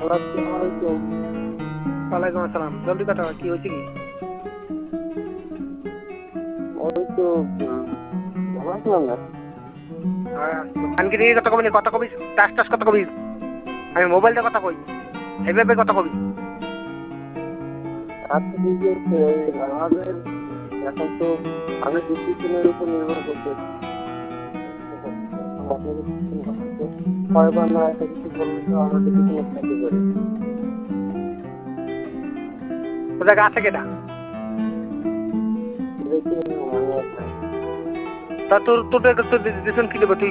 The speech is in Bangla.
ওয়ালাইকুম আসসালাম। জলদি কথা কি হয়েছে কি? ওই তো ঘুমাচ্ছিলাম না। কানকে দিয়ে কথা কবি কথা কবি টাস টাস কথা কবি। আমি মোবাইলটা কথা কই এইভাবে কথা কবি। আচ্ছা ঠিক আছে, আমাদের এখন তো আমি ডিসিশনের উপর নির্ভর করতে কয়বার না একটা কিছু বললে তো আমরা ডিসিশনে থাকতে পারি। তোদের আছে কেটা? দেখি মনে আছে। তা তোর ডিসিশন কি দেবো তুই?